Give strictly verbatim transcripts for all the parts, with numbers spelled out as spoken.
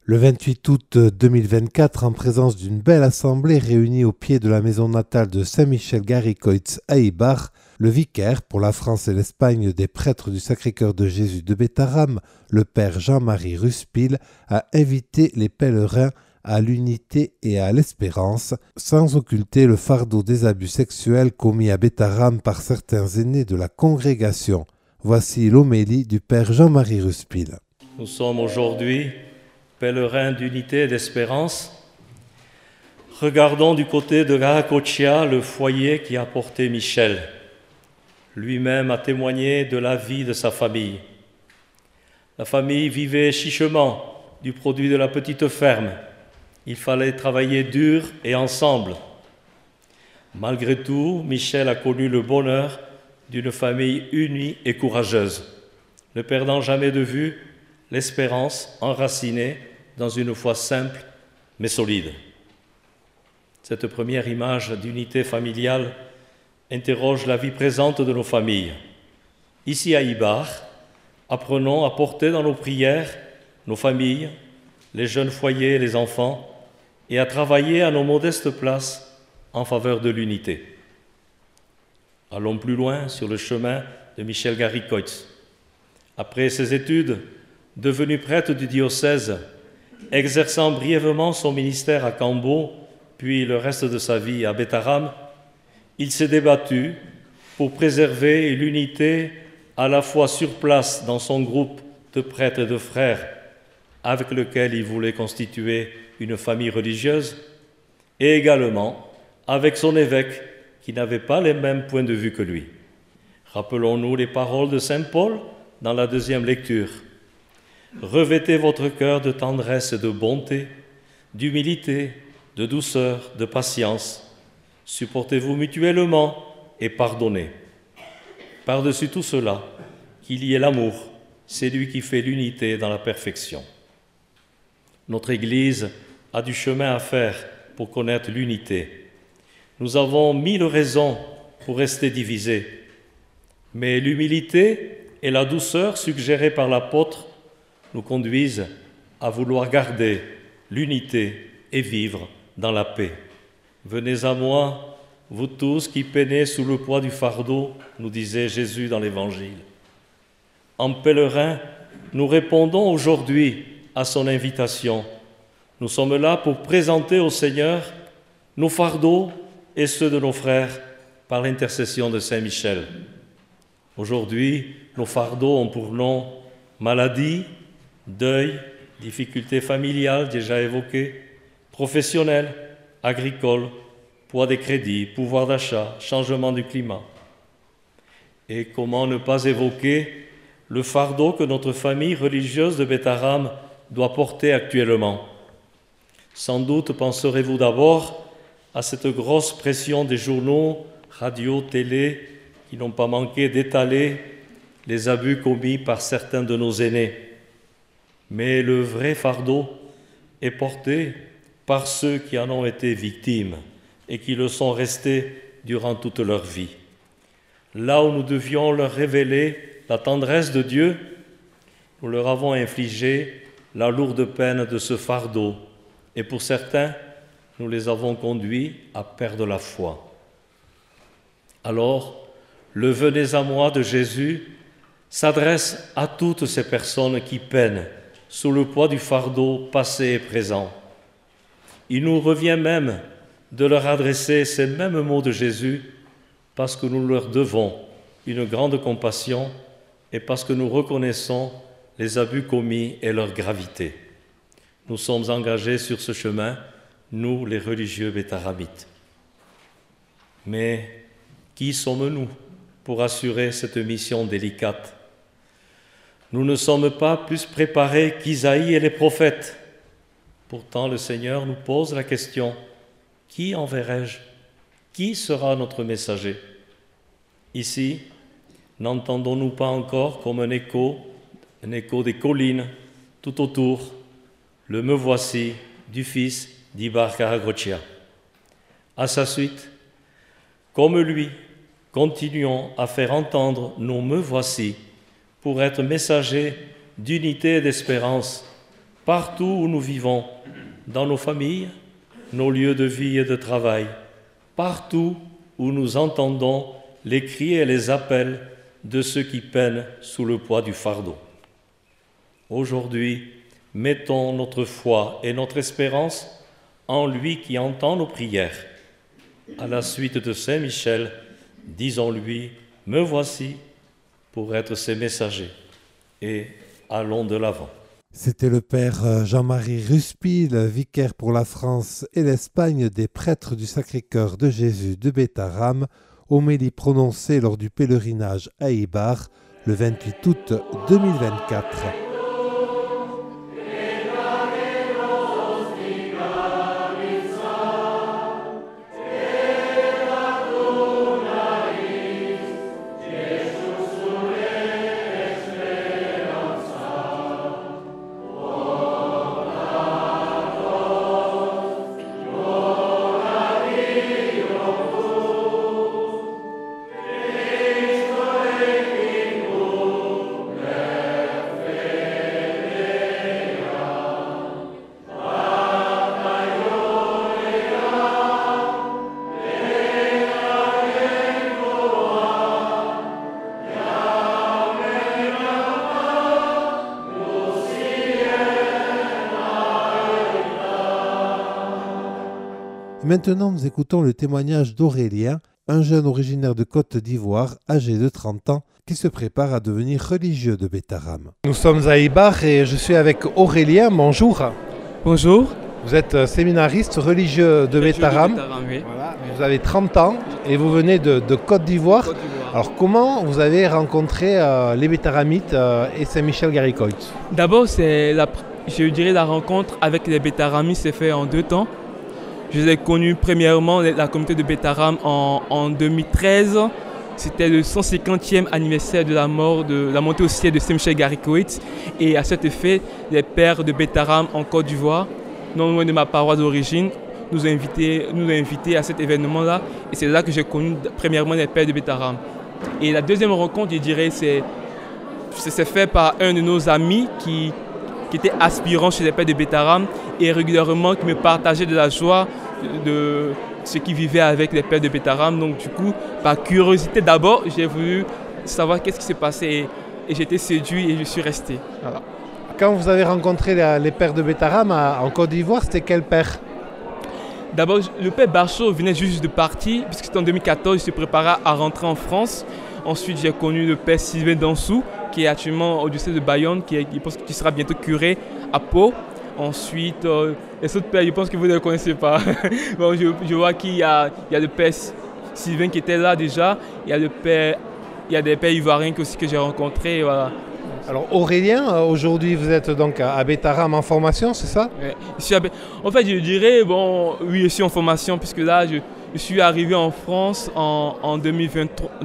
Le vingt-huit août deux mille vingt-quatre, en présence d'une belle assemblée réunie au pied de la maison natale de Saint-Michel-Garricoitz à Eibar, le vicaire pour la France et l'Espagne des prêtres du Sacré-Cœur de Jésus de Bétarame, le père Jean-Marie Ruspil, a invité les pèlerins à l'unité et à l'espérance, sans occulter le fardeau des abus sexuels commis à Bétarame par certains aînés de la congrégation. Voici l'homélie du père Jean-Marie Ruspil. Nous sommes aujourd'hui pèlerins d'unité et d'espérance. Regardons du côté de Garracochia le foyer qui a porté Michel. Lui-même a témoigné de la vie de sa famille. La famille vivait chichement du produit de la petite ferme. Il fallait travailler dur et ensemble. Malgré tout, Michel a connu le bonheur d'une famille unie et courageuse, ne perdant jamais de vue l'espérance enracinée dans une foi simple mais solide. Cette première image d'unité familiale interroge la vie présente de nos familles. Ici à Eibar, apprenons à porter dans nos prières nos familles, les jeunes foyers et les enfants, et à travailler à nos modestes places en faveur de l'unité. Allons plus loin sur le chemin de Michel Garricoitz. Après ses études, devenu prêtre du diocèse, exerçant brièvement son ministère à Cambo, puis le reste de sa vie à Bétarame, il s'est débattu pour préserver l'unité à la fois sur place dans son groupe de prêtres et de frères, avec lequel il voulait constituer une famille religieuse, et également avec son évêque, qui n'avait pas les mêmes points de vue que lui. Rappelons-nous les paroles de saint Paul dans la deuxième lecture. « Revêtez votre cœur de tendresse et de bonté, d'humilité, de douceur, de patience. Supportez-vous mutuellement et pardonnez. Par-dessus tout cela, qu'il y ait l'amour, c'est lui qui fait l'unité dans la perfection. » Notre Église a du chemin à faire pour connaître l'unité. Nous avons mille raisons pour rester divisés, mais l'humilité et la douceur suggérées par l'apôtre nous conduisent à vouloir garder l'unité et vivre dans la paix. Venez à moi, vous tous qui peinez sous le poids du fardeau, nous disait Jésus dans l'Évangile. En pèlerin, nous répondons aujourd'hui à son invitation. Nous sommes là pour présenter au Seigneur nos fardeaux et ceux de nos frères par l'intercession de Saint Michel. Aujourd'hui, nos fardeaux ont pour nom maladie, deuil, difficultés familiales déjà évoquées, professionnelles, agricoles, poids des crédits, pouvoir d'achat, changement du climat. Et comment ne pas évoquer le fardeau que notre famille religieuse de Bétarame doit porter actuellement. Sans doute penserez-vous d'abord à cette grosse pression des journaux, radio, télé, qui n'ont pas manqué d'étaler les abus commis par certains de nos aînés. Mais le vrai fardeau est porté par ceux qui en ont été victimes et qui le sont restés durant toute leur vie. Là où nous devions leur révéler la tendresse de Dieu, nous leur avons infligé la lourde peine de ce fardeau, et pour certains, nous les avons conduits à perdre la foi. Alors, le « Venez à moi » de Jésus s'adresse à toutes ces personnes qui peinent sous le poids du fardeau passé et présent. Il nous revient même de leur adresser ces mêmes mots de Jésus parce que nous leur devons une grande compassion et parce que nous reconnaissons les abus commis et leur gravité. Nous sommes engagés sur ce chemin, nous les religieux bétaramites. Mais qui sommes-nous pour assurer cette mission délicate? Nous ne sommes pas plus préparés qu'Isaïe et les prophètes. Pourtant, le Seigneur nous pose la question, « Qui enverrai-je? Qui sera notre messager ?» Ici, n'entendons-nous pas encore comme un écho, un écho des collines tout autour, le « Me voici » du fils d'Eibar Garracochia. À sa suite, comme lui, continuons à faire entendre nos « Me voici » pour être messagers d'unité et d'espérance partout où nous vivons, dans nos familles, nos lieux de vie et de travail, partout où nous entendons les cris et les appels de ceux qui peinent sous le poids du fardeau. Aujourd'hui, mettons notre foi et notre espérance en lui qui entend nos prières. À la suite de Saint Michel, disons-lui, me voici pour être ses messagers, et allons de l'avant. C'était le père Jean-Marie Ruspil, vicaire pour la France et l'Espagne des prêtres du Sacré-Cœur de Jésus de Bétharram, homélie prononcée lors du pèlerinage à Eibar le vingt-huit août deux mille vingt-quatre. Maintenant, nous écoutons le témoignage d'Aurélien, un jeune originaire de Côte d'Ivoire, âgé de trente ans, qui se prépare à devenir religieux de Bétharram. Nous sommes à Eibar et je suis avec Aurélien. Bonjour. Bonjour. Vous êtes séminariste religieux de Bétharram. Oui. Voilà. Vous avez trente ans et vous venez de, de Côte d'Ivoire. Côte d'Ivoire. Alors, comment vous avez rencontré euh, les Bétharramites euh, et Saint-Michel-Garicoit? D'abord, c'est la, je dirais la rencontre avec les Bétharramites s'est fait en deux temps. Je les ai connus premièrement, la communauté de Bétharram en, en deux mille treize. C'était le cent cinquantième anniversaire de la mort, de la montée au ciel de Saint-Michel-Garicoit. Et à cet effet, les pères de Bétharram en Côte d'Ivoire, non loin de ma paroisse d'origine, nous ont invités, nous ont invités à cet événement-là. Et c'est là que j'ai connu premièrement les pères de Bétharram. Et la deuxième rencontre, je dirais, c'est, c'est fait par un de nos amis qui, qui était aspirant chez les pères de Bétharram et régulièrement qui me partageait de la joie de ce qu'il vivait avec les pères de Bétharram. Donc du coup, par curiosité d'abord, j'ai voulu savoir qu'est-ce qui s'est passé et, et j'ai été séduit et je suis resté. Voilà. Quand vous avez rencontré la, les pères de Bétharram en Côte d'Ivoire, c'était quel père? D'abord, le père Barchaud venait juste de partir, puisque c'était en deux mille quatorze, il se préparait à rentrer en France. Ensuite, j'ai connu le père Sylvain Dansou, qui est actuellement au diocèse de Bayonne, qui, est, qui pense qu'il sera bientôt curé à Pau. Ensuite, euh, les autres pères, je pense que vous ne les connaissez pas. Bon, je, je vois qu'il y a, il y a le père Sylvain qui était là déjà. Il y a, le père, il y a des pères ivoiriens aussi que j'ai rencontrés. Voilà. Alors Aurélien, aujourd'hui vous être donc à Bétharram en formation, c'est ça? Ouais, je suis à Bé... En fait, je dirais, bon, oui, je suis en formation puisque là, je, je suis arrivé en France en, en deux mille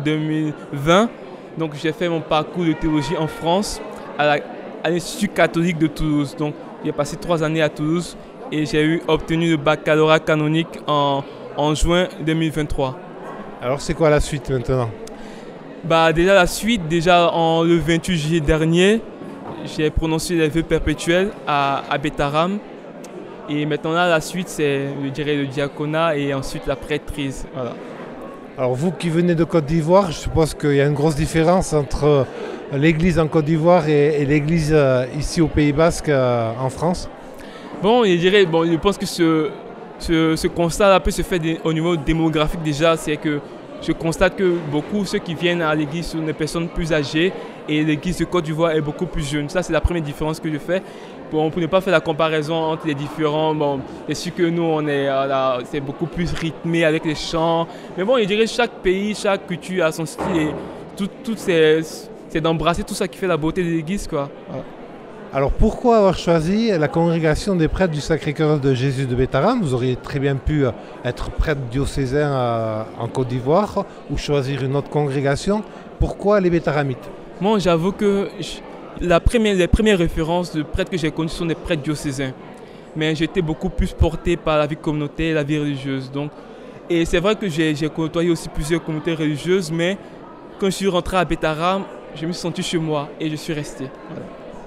vingt. Donc j'ai fait mon parcours de théologie en France à, la, à l'Institut catholique de Toulouse. Donc j'ai passé trois années à Toulouse et j'ai eu, obtenu le baccalauréat canonique en, en juin deux mille vingt-trois. Alors c'est quoi la suite maintenant? Bah, déjà la suite, déjà en, le vingt-huit juillet dernier, j'ai prononcé les vœux perpétuels à, à Bétharram. Et maintenant là, la suite, c'est, je dirais, le diaconat et ensuite la prêtrise. Voilà. Alors vous qui venez de Côte d'Ivoire, je suppose qu'il y a une grosse différence entre l'église en Côte d'Ivoire et, et l'église euh, ici au Pays Basque euh, en France. Bon, je dirais, bon, je pense que ce, ce, ce constat-là peut se faire des, au niveau démographique déjà, c'est que je constate que beaucoup, ceux qui viennent à l'église sont des personnes plus âgées et l'église de Côte d'Ivoire est beaucoup plus jeune. Ça, c'est la première différence que je fais. Bon, pour ne pas faire la comparaison entre les différents, bon, c'est sûr que nous, on est, là, c'est beaucoup plus rythmé avec les chants. Mais bon, je dirais chaque pays, chaque culture a son style et tout, tout c'est, c'est d'embrasser tout ça qui fait la beauté de l'église, quoi. Voilà. Alors pourquoi avoir choisi la congrégation des prêtres du Sacré-Cœur de Jésus de Bétharram? Vous auriez très bien pu être prêtre diocésain en Côte d'Ivoire ou choisir une autre congrégation. Pourquoi les Bétharramites? Moi, j'avoue que je, la première, les premières références de prêtres que j'ai connues sont des prêtres diocésains. Mais j'étais beaucoup plus porté par la vie communautaire, la vie religieuse. Donc, et c'est vrai que j'ai, j'ai côtoyé aussi plusieurs communautés religieuses, mais quand je suis rentré à Bétharram, je me suis senti chez moi et je suis resté. Voilà.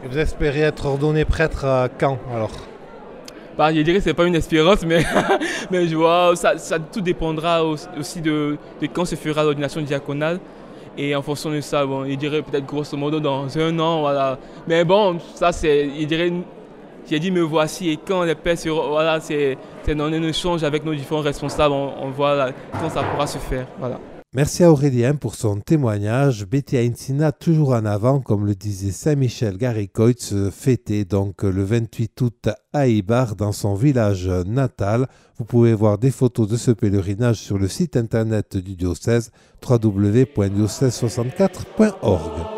Et vous espérez être ordonné prêtre à quand alors? Bah, je dirais que ce n'est pas une espérance, mais, mais je vois, ça, ça tout dépendra aussi de, de quand se fera l'ordination diaconale. Et en fonction de ça, bon, je dirais peut-être grosso modo dans un an, voilà. Mais bon, ça c'est, je dirais, j'ai dit me voici, et quand les pères seront, voilà, c'est dans un échange avec nos différents responsables, on, on voit là, quand ça pourra se faire, voilà. Merci à Aurélien pour son témoignage. Betty Ainsina toujours en avant, comme le disait Saint-Michel Garrikoitz, fêté donc le vingt-huit août à Eibar dans son village natal. Vous pouvez voir des photos de ce pèlerinage sur le site internet du diocèse w w w point diocèse soixante-quatre point org.